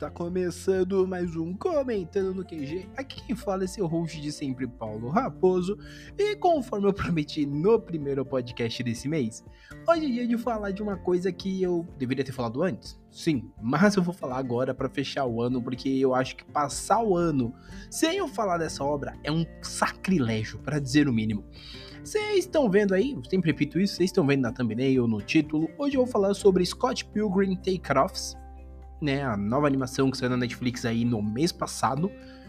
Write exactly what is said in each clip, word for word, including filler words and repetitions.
Está começando mais um Comentando no Q G. Aqui quem fala é seu host de sempre, Paulo Raposo. E conforme eu prometi no primeiro podcast desse mês, hoje é dia de falar de uma coisa que eu deveria ter falado antes. Sim, mas eu vou falar agora para fechar o ano, porque eu acho que passar o ano sem eu falar dessa obra é um sacrilégio, para dizer o mínimo. Vocês estão vendo aí, eu sempre repito isso, vocês estão vendo na thumbnail, no título. Hoje eu vou falar sobre Scott Pilgrim Take-Offs, né, a nova animação que saiu na Netflix aí no mês passado.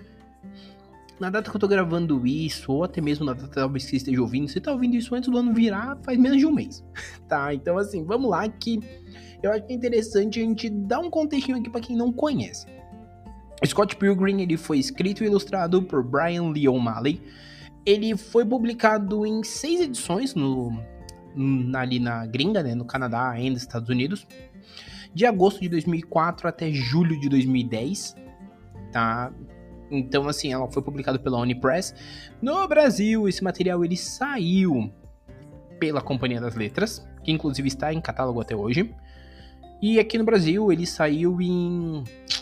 Na data que eu tô gravando isso, ou até mesmo na data talvez que você esteja ouvindo, você tá ouvindo isso antes do ano virar, faz menos de um mês, tá? Então assim, vamos lá que eu acho que é interessante a gente dar um contextinho aqui pra quem não conhece. Scott Pilgrim, ele foi escrito e ilustrado por Brian Lee O'Malley. Ele foi publicado em seis edições no, ali na gringa, né, no Canadá e nos Estados Unidos, de agosto de dois mil e quatro até julho de dois mil e dez, tá? Então, assim, ela foi publicada pela Unipress. No Brasil, esse material ele saiu pela Companhia das Letras, que inclusive está em catálogo até hoje. E aqui no Brasil, ele saiu em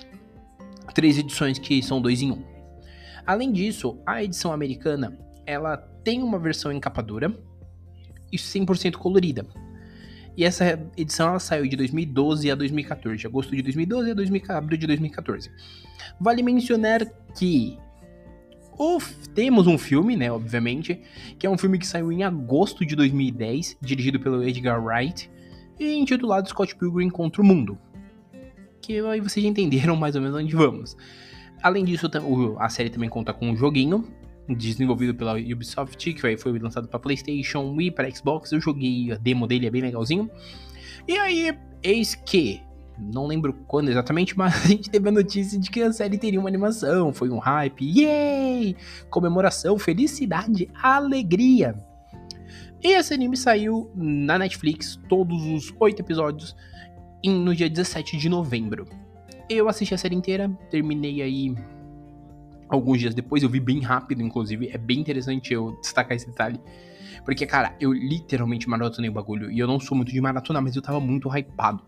três edições, que são dois em um. Além disso, a edição americana, ela tem uma versão em capa dura e cem por cento colorida. E essa edição ela saiu de dois mil e doze a dois mil e quatorze, de agosto de dois mil e doze a abril de dois mil e quatorze. Vale mencionar que o, temos um filme, né, obviamente, que é um filme que saiu em agosto de dois mil e dez, dirigido pelo Edgar Wright, e intitulado Scott Pilgrim contra o Mundo. Que aí vocês já entenderam mais ou menos onde vamos. Além disso, a série também conta com um joguinho, desenvolvido pela Ubisoft, que foi lançado para PlayStation e para Xbox. Eu joguei a demo dele, é bem legalzinho. E aí, eis que, não lembro quando exatamente, mas a gente teve a notícia de que a série teria uma animação. Foi um hype, yay! Comemoração, felicidade, alegria. E esse anime saiu na Netflix, todos os oito episódios, no dia dezessete de novembro. Eu assisti a série inteira, terminei aí alguns dias depois, eu vi bem rápido, inclusive, é bem interessante eu destacar esse detalhe, porque, cara, eu literalmente maratonei o bagulho, e eu não sou muito de maratonar, mas eu tava muito hypado.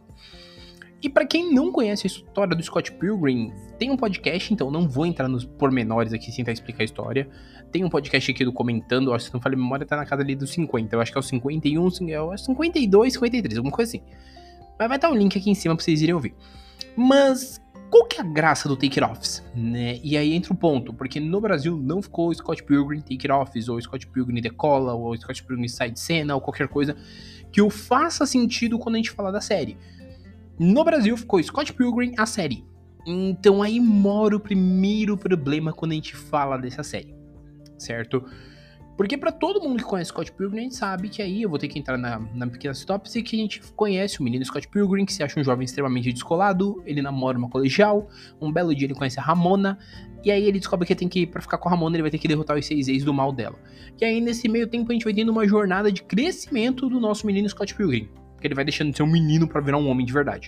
E pra quem não conhece a história do Scott Pilgrim, tem um podcast, então não vou entrar nos pormenores aqui sem tentar explicar a história. Tem um podcast aqui do Comentando, eu acho que se não falei a memória, tá na casa ali dos cinquenta, eu acho que é o cinquenta e um, cinquenta e dois, cinquenta e três, alguma coisa assim. Mas vai estar o link aqui em cima pra vocês irem ouvir. Mas qual que é a graça do Take-Offs, né? E aí entra o ponto, porque no Brasil não ficou Scott Pilgrim Take-Offs, ou Scott Pilgrim Decola, ou Scott Pilgrim Side Cena, ou qualquer coisa que o faça sentido quando a gente fala da série. No Brasil ficou Scott Pilgrim, a série. Então aí mora o primeiro problema quando a gente fala dessa série, certo? Porque pra todo mundo que conhece Scott Pilgrim, a gente sabe que aí eu vou ter que entrar na, na pequena sinopse, que a gente conhece o menino Scott Pilgrim, que se acha um jovem extremamente descolado, ele namora uma colegial, um belo dia ele conhece a Ramona, e aí ele descobre que tem que, pra ficar com a Ramona, ele vai ter que derrotar os seis ex do mal dela. E aí nesse meio tempo a gente vai tendo uma jornada de crescimento do nosso menino Scott Pilgrim, que ele vai deixando de ser um menino pra virar um homem de verdade.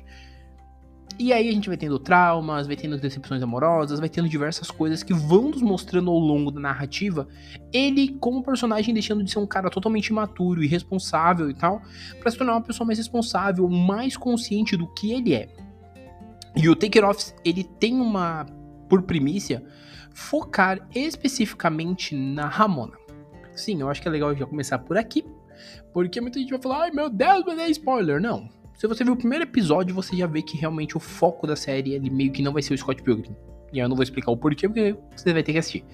E aí a gente vai tendo traumas, vai tendo decepções amorosas, vai tendo diversas coisas que vão nos mostrando ao longo da narrativa ele como personagem deixando de ser um cara totalmente imaturo, irresponsável e tal, pra se tornar uma pessoa mais responsável, mais consciente do que ele é. E o Take-Offs, ele tem uma, por primícia, focar especificamente na Ramona. Sim, eu acho que é legal já começar por aqui, porque muita gente vai falar, ai meu Deus, mas é spoiler. Não. Se você viu o primeiro episódio, você já vê que realmente o foco da série, ele meio que não vai ser o Scott Pilgrim. E eu não vou explicar o porquê, porque você vai ter que assistir.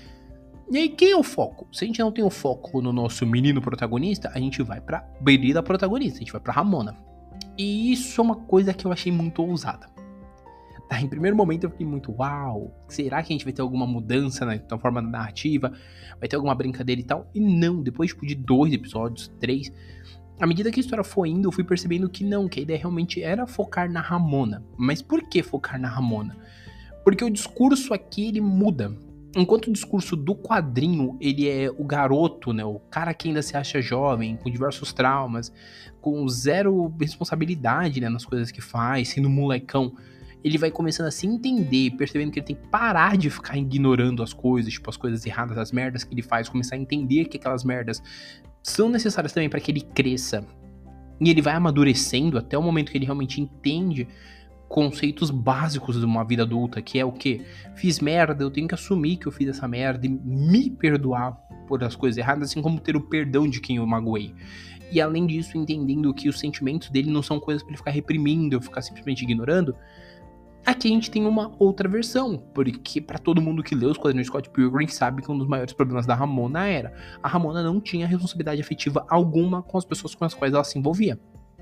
E aí, quem é o foco? Se a gente não tem o foco no nosso menino protagonista, a gente vai pra berida protagonista, a gente vai pra Ramona. E isso é uma coisa que eu achei muito ousada. Tá, em primeiro momento eu fiquei muito, uau, será que a gente vai ter alguma mudança na, na forma da narrativa? Vai ter alguma brincadeira e tal? E não, depois tipo, de dois episódios, três... À medida que a história foi indo, eu fui percebendo que não, que a ideia realmente era focar na Ramona. Mas por que focar na Ramona? Porque o discurso aqui, ele muda. Enquanto o discurso do quadrinho, ele é o garoto, né, o cara que ainda se acha jovem, com diversos traumas, com zero responsabilidade, né, nas coisas que faz, sendo molecão, ele vai começando a se entender, percebendo que ele tem que parar de ficar ignorando as coisas, tipo, as coisas erradas, as merdas que ele faz, começar a entender que aquelas merdas são necessárias também para que ele cresça. E ele vai amadurecendo até o momento que ele realmente entende conceitos básicos de uma vida adulta, que é o quê? Fiz merda, eu tenho que assumir que eu fiz essa merda e me perdoar por as coisas erradas, assim como ter o perdão de quem eu magoei. E além disso, entendendo que os sentimentos dele não são coisas pra ele ficar reprimindo, ou ficar simplesmente ignorando. Aqui a gente tem uma outra versão, porque pra todo mundo que leu os quadrinhos Scott Pilgrim sabe que um dos maiores problemas da Ramona era a Ramona não tinha responsabilidade afetiva alguma com as pessoas com as quais ela se envolvia.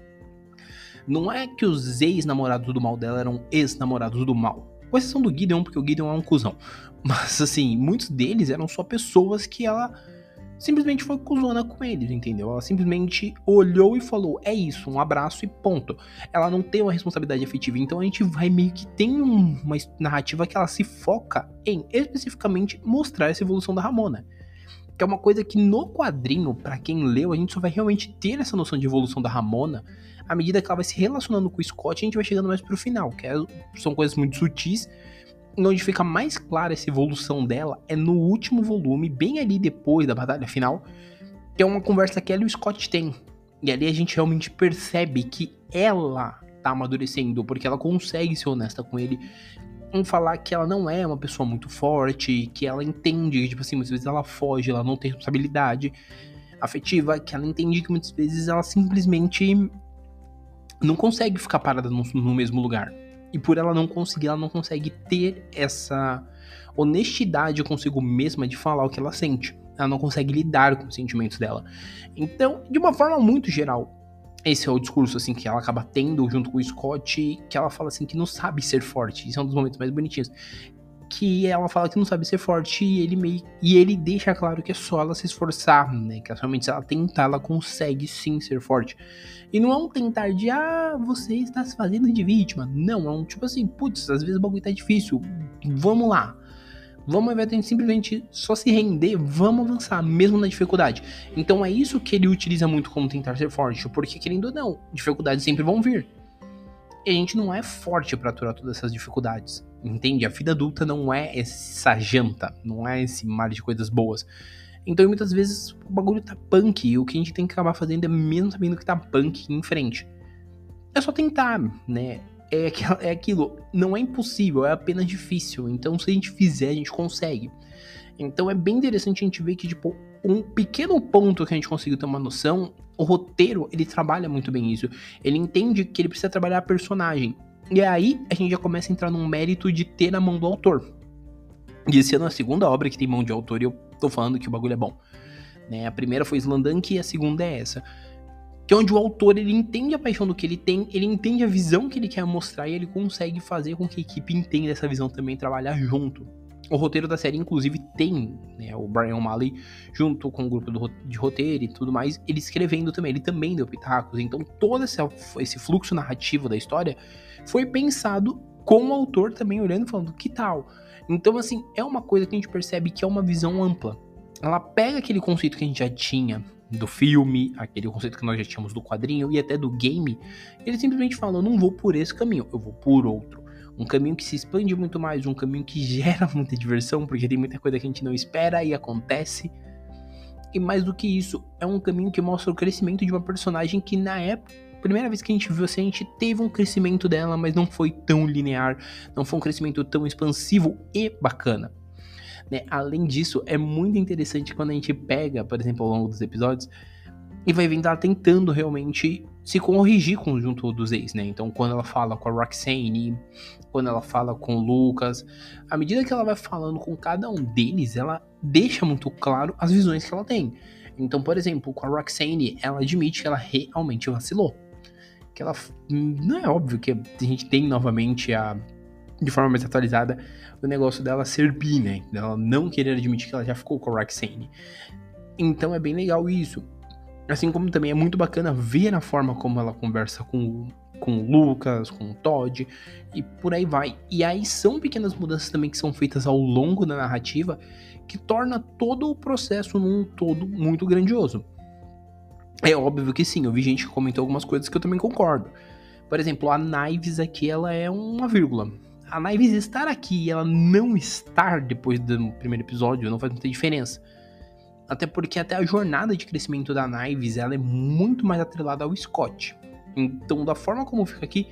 Não é que os ex-namorados do mal dela eram ex-namorados do mal. Com exceção do Gideon, porque o Gideon é um cuzão. Mas, assim, muitos deles eram só pessoas que ela simplesmente foi cuzona com eles, entendeu? Ela simplesmente olhou e falou, é isso, um abraço e ponto. Ela não tem uma responsabilidade afetiva. Então a gente vai meio que tem uma narrativa que ela se foca em, especificamente, mostrar essa evolução da Ramona. Que é uma coisa que no quadrinho, pra quem leu, a gente só vai realmente ter essa noção de evolução da Ramona à medida que ela vai se relacionando com o Scott, a gente vai chegando mais pro final, que é, são coisas muito sutis, onde fica mais clara essa evolução dela é no último volume, bem ali depois da batalha final, que é uma conversa que ela e o Scott têm. E ali a gente realmente percebe que ela tá amadurecendo, porque ela consegue ser honesta com ele, em falar que ela não é uma pessoa muito forte, que ela entende que, tipo assim, muitas vezes ela foge, ela não tem responsabilidade afetiva, que ela entende que muitas vezes ela simplesmente não consegue ficar parada no, no mesmo lugar. E por ela não conseguir, ela não consegue ter essa honestidade consigo mesma de falar o que ela sente. Ela não consegue lidar com os sentimentos dela. Então, de uma forma muito geral, esse é o discurso assim que ela acaba tendo junto com o Scott, que ela fala assim que não sabe ser forte. Isso é um dos momentos mais bonitinhos. Que ela fala que não sabe ser forte e ele meio e ele deixa claro que é só ela se esforçar, né? Que realmente se ela tentar, ela consegue sim ser forte. E não é um tentar de, ah, você está se fazendo de vítima. Não, é um tipo assim, putz, às vezes o bagulho tá difícil. Vamos lá. Vamos, ao invés de simplesmente só se render, vamos avançar, mesmo na dificuldade. Então é isso que ele utiliza muito como tentar ser forte, porque querendo ou não, dificuldades sempre vão vir. E a gente não é forte pra aturar todas essas dificuldades, entende? A vida adulta não é essa janta, não é esse mar de coisas boas. Então muitas vezes o bagulho tá punk e o que a gente tem que acabar fazendo é mesmo sabendo que tá punk em frente. É só tentar, né? É, é aquilo, não é impossível, é apenas difícil. Então se a gente fizer, a gente consegue. Então é bem interessante a gente ver que, tipo, um pequeno ponto que a gente conseguiu ter uma noção, o roteiro, ele trabalha muito bem isso. Ele entende que ele precisa trabalhar a personagem. E aí a gente já começa a entrar num mérito de ter na mão do autor. E esse ano é a segunda obra que tem mão de autor e eu tô falando que o bagulho é bom. Né? A primeira foi Slamdunk e a segunda é essa. Que é onde o autor, ele entende a paixão do que ele tem, ele entende a visão que ele quer mostrar e ele consegue fazer com que a equipe entenda essa visão também, trabalhar junto. O roteiro da série, inclusive, tem, né, o Brian O'Malley, junto com o grupo do, de roteiro e tudo mais, ele escrevendo também, ele também deu pitacos. Então todo esse, esse fluxo narrativo da história foi pensado com o autor também olhando e falando, que tal? Então, assim, é uma coisa que a gente percebe que é uma visão ampla. Ela pega aquele conceito que a gente já tinha do filme, aquele conceito que nós já tínhamos do quadrinho e até do game, ele simplesmente fala, eu não vou por esse caminho, eu vou por outro. Um caminho que se expande muito mais, um caminho que gera muita diversão, porque tem muita coisa que a gente não espera e acontece. E mais do que isso, é um caminho que mostra o crescimento de uma personagem que na época, primeira vez que a gente viu assim, a gente teve um crescimento dela, mas não foi tão linear, não foi um crescimento tão expansivo e bacana. Né? Além disso, é muito interessante quando a gente pega, por exemplo, ao longo dos episódios, e vai vendo ela tentando realmente se corrigir com o junto dos ex, né? Então, quando ela fala com a Roxane, quando ela fala com o Lucas, à medida que ela vai falando com cada um deles, ela deixa muito claro as visões que ela tem. Então, por exemplo, com a Roxane, ela admite que ela realmente vacilou. Que ela... Não é óbvio que a gente tem novamente a... de forma mais atualizada, o negócio dela ser bi, né? Ela não querer admitir que ela já ficou com a Roxane. Então, é bem legal isso. Assim como também é muito bacana ver a forma como ela conversa com, com o Lucas, com o Todd, e por aí vai. E aí são pequenas mudanças também que são feitas ao longo da narrativa, que torna todo o processo num todo muito grandioso. É óbvio que sim, eu vi gente que comentou algumas coisas que eu também concordo. Por exemplo, a Knives aqui, ela é uma vírgula. A Knives estar aqui e ela não estar depois do primeiro episódio não faz muita diferença. Até porque até a jornada de crescimento da Knives, ela é muito mais atrelada ao Scott. Então, da forma como fica aqui,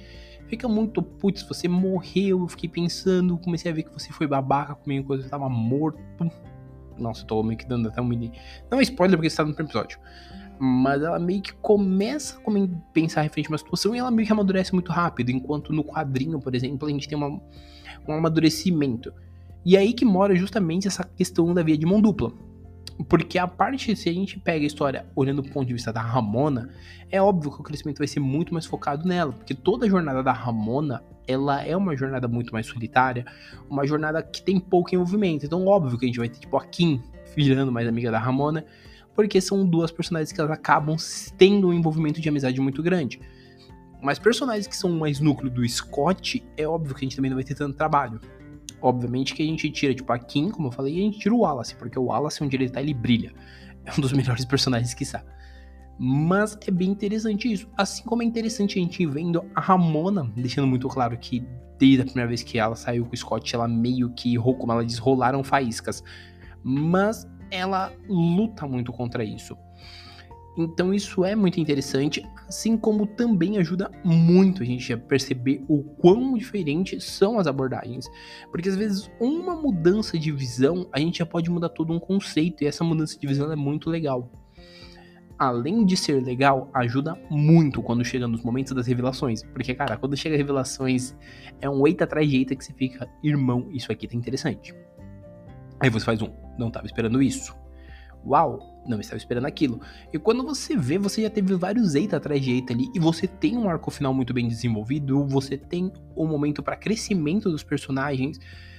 fica muito, putz, você morreu, eu fiquei pensando, comecei a ver que você foi babaca comigo quando eu tava morto. Nossa, eu tô meio que dando até um mini... Não é spoiler porque você tá no primeiro episódio. Mas ela meio que começa a pensar referente a uma situação e ela meio que amadurece muito rápido. Enquanto no quadrinho, por exemplo, a gente tem uma, um amadurecimento. E é aí que mora justamente essa questão da via de mão dupla. Porque a parte, se a gente pega a história olhando do ponto de vista da Ramona, é óbvio que o crescimento vai ser muito mais focado nela. Porque toda a jornada da Ramona, ela é uma jornada muito mais solitária, uma jornada que tem pouco envolvimento. Então, óbvio que a gente vai ter, tipo, a Kim virando mais amiga da Ramona, porque são duas personagens que elas acabam tendo um envolvimento de amizade muito grande. Mas personagens que são mais núcleo do Scott, é óbvio que a gente também não vai ter tanto trabalho. Obviamente que a gente tira, tipo, a Kim, como eu falei, e a gente tira o Wallace, porque o Wallace, onde ele tá, ele brilha. É um dos melhores personagens que está. Mas é bem interessante isso. Assim como é interessante a gente ir vendo a Ramona, deixando muito claro que desde a primeira vez que ela saiu com o Scott, ela meio que, como ela diz, rolaram faíscas. Mas ela luta muito contra isso. Então isso é muito interessante, assim como também ajuda muito a gente a perceber o quão diferentes são as abordagens. Porque às vezes uma mudança de visão, a gente já pode mudar todo um conceito, e essa mudança de visão é muito legal. Além de ser legal, ajuda muito quando chega nos momentos das revelações. Porque, cara, quando chega revelações, é um eita atrás de eita que você fica, irmão, isso aqui tá interessante. Aí você faz um, não tava esperando isso. Uau, não estava esperando aquilo. E quando você vê, você já teve vários eita atrás de eita ali, e você tem um arco final muito bem desenvolvido, você tem um momento para crescimento dos personagens,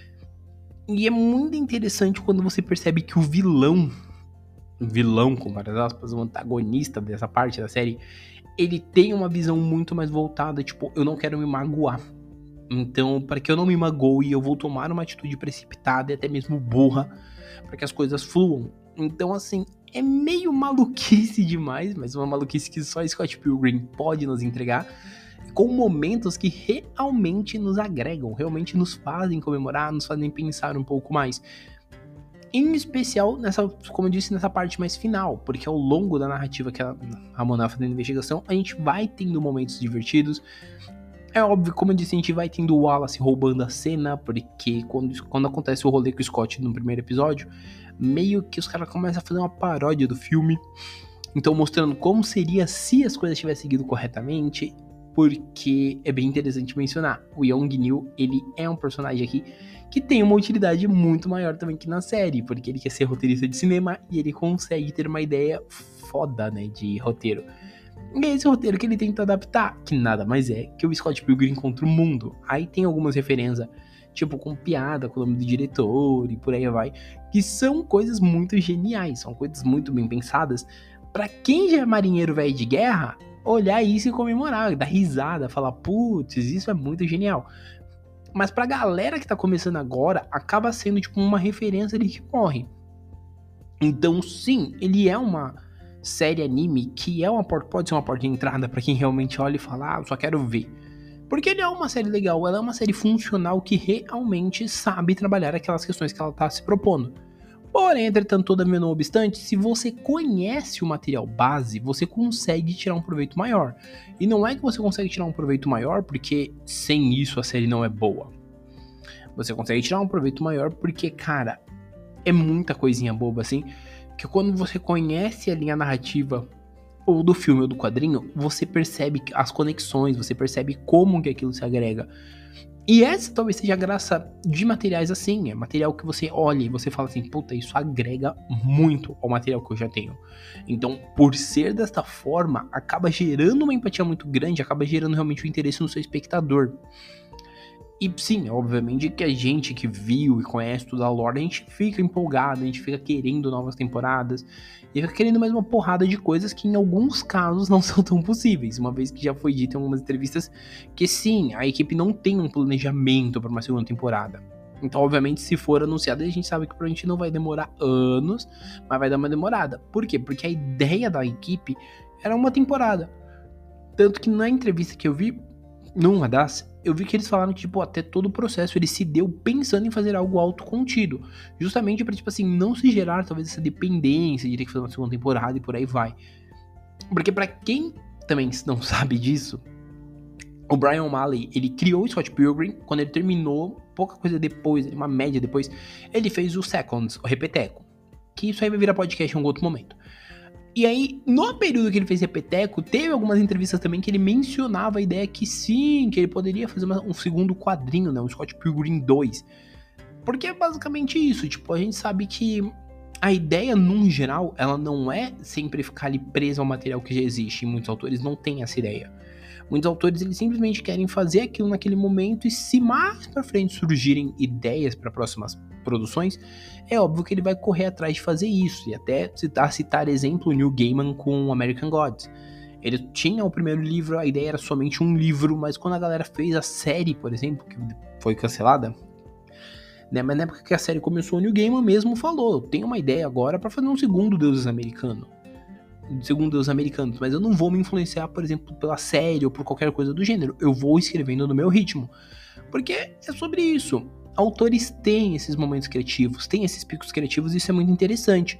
e é muito interessante quando você percebe que o vilão, vilão com várias aspas, o antagonista dessa parte da série, ele tem uma visão muito mais voltada, tipo, eu não quero me magoar. Então, para que eu não me magoe, eu vou tomar uma atitude precipitada e até mesmo burra, para que as coisas fluam. Então, assim, é meio maluquice demais, mas uma maluquice que só Scott Pilgrim pode nos entregar, com momentos que realmente nos agregam, realmente nos fazem comemorar, nos fazem pensar um pouco mais. Em especial, nessa, como eu disse, nessa parte mais final, porque ao longo da narrativa que a Ramona vai fazendo a investigação, a gente vai tendo momentos divertidos. É óbvio, como eu disse, a gente vai tendo o Wallace roubando a cena, porque quando, quando acontece o rolê com o Scott no primeiro episódio, meio que os caras começam a fazer uma paródia do filme, então mostrando como seria se as coisas tivessem seguido corretamente, porque é bem interessante mencionar, o Yong Neil, ele é um personagem aqui que tem uma utilidade muito maior também que na série, porque ele quer ser roteirista de cinema e ele consegue ter uma ideia foda, né, de roteiro. E é esse roteiro que ele tenta adaptar, que nada mais é que o Scott Pilgrim contra o mundo. Aí tem algumas referências, tipo com piada, com o nome do diretor e por aí vai, que são coisas muito geniais, são coisas muito bem pensadas. Pra quem já é marinheiro velho de guerra, olhar isso e comemorar, dar risada, falar, putz, isso é muito genial. Mas pra galera que tá começando agora, acaba sendo tipo uma referência ali que morre. Então sim, ele é uma série anime que é uma porta, pode ser uma porta de entrada pra quem realmente olha e fala, ah, eu só quero ver. Porque ele é uma série legal, ela é uma série funcional que realmente sabe trabalhar aquelas questões que ela tá se propondo. Porém, entretanto, todavia não obstante, se você conhece o material base, você consegue tirar um proveito maior. E não é que você consegue tirar um proveito maior porque sem isso a série não é boa. Você consegue tirar um proveito maior porque, cara, é muita coisinha boba assim, que quando você conhece a linha narrativa ou do filme ou do quadrinho, você percebe as conexões, você percebe como que aquilo se agrega. E essa talvez seja a graça de materiais assim, é material que você olha e você fala assim, puta, isso agrega muito ao material que eu já tenho. Então, por ser desta forma, acaba gerando uma empatia muito grande, acaba gerando realmente o interesse no seu espectador. E sim, obviamente que a gente que viu e conhece toda a lore, a gente fica empolgado, a gente fica querendo novas temporadas, e fica querendo mais uma porrada de coisas que em alguns casos não são tão possíveis, uma vez que já foi dito em algumas entrevistas que sim, a equipe não tem um planejamento para uma segunda temporada. Então, obviamente, se for anunciado, a gente sabe que provavelmente não vai demorar anos, mas vai dar uma demorada. Por quê? Porque a ideia da equipe era uma temporada. Tanto que na entrevista que eu vi, numa das, eu vi que eles falaram que, tipo, até todo o processo ele se deu pensando em fazer algo autocontido. Justamente pra, tipo assim, não se gerar talvez essa dependência de ter que fazer uma segunda temporada e por aí vai. Porque pra quem também não sabe disso, o Brian O'Malley, ele criou o Scott Pilgrim. Quando ele terminou, pouca coisa depois, uma média depois, ele fez o Seconds, o Repeteco. Que isso aí vai virar podcast em algum outro momento. E aí, no período que ele fez Repeteco, teve algumas entrevistas também que ele mencionava a ideia que sim, que ele poderia fazer uma, um segundo quadrinho, né? Um Scott Pilgrim dois. Porque é basicamente isso, tipo, a gente sabe que a ideia, num geral, ela não é sempre ficar ali presa ao material que já existe. E muitos autores não têm essa ideia. Muitos autores, eles simplesmente querem fazer aquilo naquele momento e se mais pra frente surgirem ideias para próximas produções, é óbvio que ele vai correr atrás de fazer isso. E até citar, citar exemplo, o Neil Gaiman com American Gods. Ele tinha o primeiro livro, a ideia era somente um livro, mas quando a galera fez a série, por exemplo, que foi cancelada, né, mas na época que a série começou, o Neil Gaiman mesmo falou, eu tenho uma ideia agora para fazer um segundo Deuses Americano. Segundo os americanos, mas eu não vou me influenciar, por exemplo, pela série ou por qualquer coisa do gênero. Eu vou escrevendo no meu ritmo. Porque é sobre isso. Autores têm esses momentos criativos, têm esses picos criativos, e isso é muito interessante.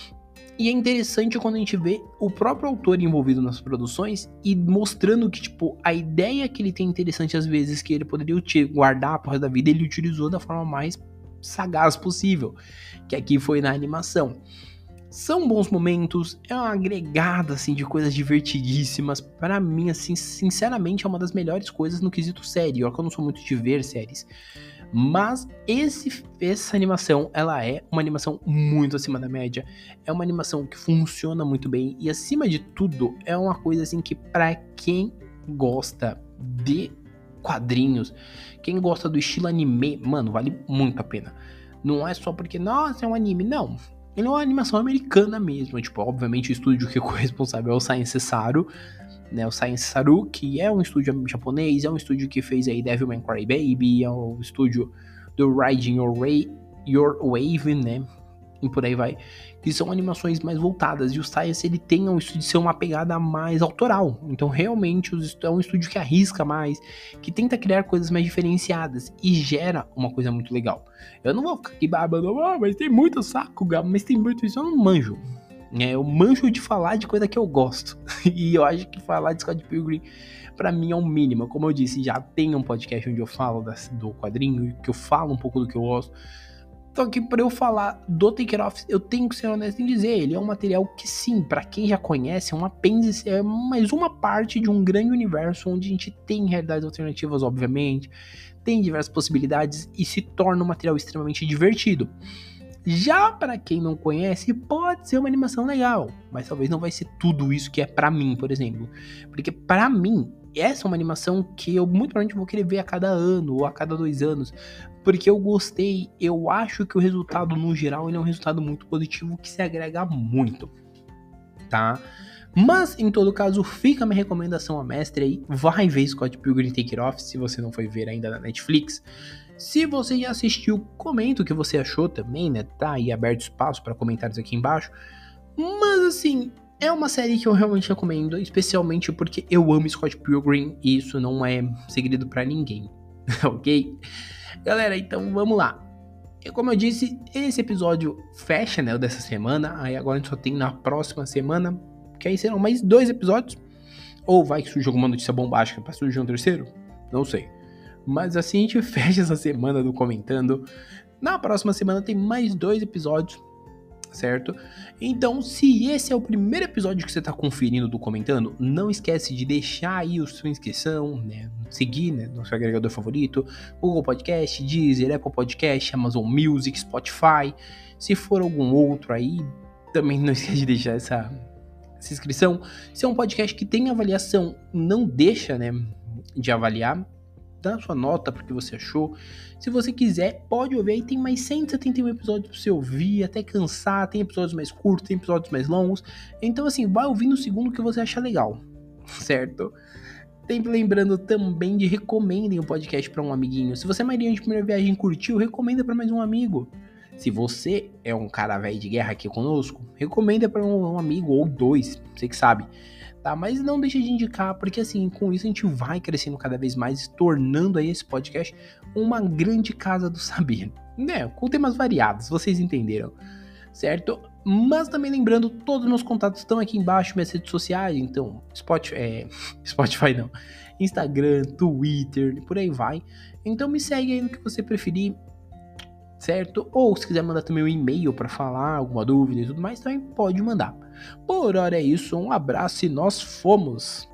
E é interessante quando a gente vê o próprio autor envolvido nas produções e mostrando que, tipo, a ideia que ele tem interessante às vezes, que ele poderia guardar por resto da vida, ele utilizou da forma mais sagaz possível. Que aqui foi na animação. São bons momentos, é uma agregada, assim, de coisas divertidíssimas. Pra mim, assim, sinceramente, é uma das melhores coisas no quesito série. Olha que eu não sou muito de ver séries. Mas esse, essa animação, ela é uma animação muito acima da média. É uma animação que funciona muito bem. E, acima de tudo, é uma coisa, assim, que pra quem gosta de quadrinhos, quem gosta do estilo anime, mano, vale muito a pena. Não é só porque, nossa, é um anime, não. Ele é uma animação americana mesmo, tipo, obviamente o estúdio que é responsável é o Science Saru, né, o Science Saru, que é um estúdio japonês, é um estúdio que fez aí Devilman Crybaby, é o estúdio do Riding Your, Way, Your Wave, né, e por aí vai, que são animações mais voltadas, e o Science, ele tem um estúdio de ser uma pegada mais autoral, então realmente é um estúdio que arrisca mais, que tenta criar coisas mais diferenciadas, e gera uma coisa muito legal. Eu não vou ficar aqui babando, oh, mas tem muito saco, Gabo, mas tem muito isso, eu não manjo. É, eu manjo de falar de coisa que eu gosto, e eu acho que falar de Scott Pilgrim, pra mim é o mínimo. Como eu disse, já tem um podcast onde eu falo das, do quadrinho, que eu falo um pouco do que eu gosto. Então aqui, pra eu falar do Take It Off, eu tenho que ser honesto em dizer, ele é um material que sim, pra quem já conhece, é um apêndice, é mais uma parte de um grande universo onde a gente tem realidades alternativas, obviamente, tem diversas possibilidades e se torna um material extremamente divertido. Já pra quem não conhece, pode ser uma animação legal, mas talvez não vai ser tudo isso que é pra mim, por exemplo. Porque pra mim, essa é uma animação que eu muito provavelmente vou querer ver a cada ano ou a cada dois anos, porque eu gostei, eu acho que o resultado no geral ele é um resultado muito positivo que se agrega muito, tá? Mas, em todo caso, fica a minha recomendação a mestre aí, vai ver Scott Pilgrim Take It Off, se você não foi ver ainda na Netflix. Se você já assistiu, comenta o que você achou também, né? Tá aí aberto espaço para comentários aqui embaixo. Mas, assim, é uma série que eu realmente recomendo, especialmente porque eu amo Scott Pilgrim e isso não é segredo pra ninguém, ok? Galera, então vamos lá. E como eu disse, esse episódio fecha, né, o dessa semana. Aí agora a gente só tem na próxima semana, que aí serão mais dois episódios. Ou vai que surge alguma notícia bombástica pra surgir um terceiro? Não sei. Mas assim a gente fecha essa semana do Comentando. Na próxima semana tem mais dois episódios, certo? Então, se esse é o primeiro episódio que você está conferindo do Comentando, não esquece de deixar aí a sua inscrição, né? Seguir, né, no seu agregador favorito, Google Podcast, Deezer, Apple Podcast, Amazon Music, Spotify. Se for algum outro aí, também não esquece de deixar essa, essa inscrição. Se é um podcast que tem avaliação, não deixa, né, de avaliar. Dá a sua nota porque você achou. Se você quiser, pode ouvir. Aí tem mais cento e setenta e um episódios pra você ouvir, até cansar. Tem episódios mais curtos, tem episódios mais longos. Então, assim, vai ouvindo o segundo que você achar legal, certo? Sempre lembrando também de recomendem o podcast pra um amiguinho. Se você é marinheiro de primeira viagem e curtiu, recomenda pra mais um amigo. Se você é um cara velho de guerra aqui conosco, recomenda pra um amigo ou dois, você que sabe. Tá, mas não deixe de indicar, porque assim, com isso a gente vai crescendo cada vez mais, tornando aí esse podcast uma grande casa do saber, né, com temas variados, vocês entenderam, certo? Mas também lembrando, todos os meus contatos estão aqui embaixo, minhas redes sociais, então Spotify, é, Spotify não, Instagram, Twitter, por aí vai. Então me segue aí no que você preferir, certo? Ou se quiser mandar também um e-mail para falar alguma dúvida e tudo mais, também pode mandar. Por hora é isso, um abraço e nós fomos!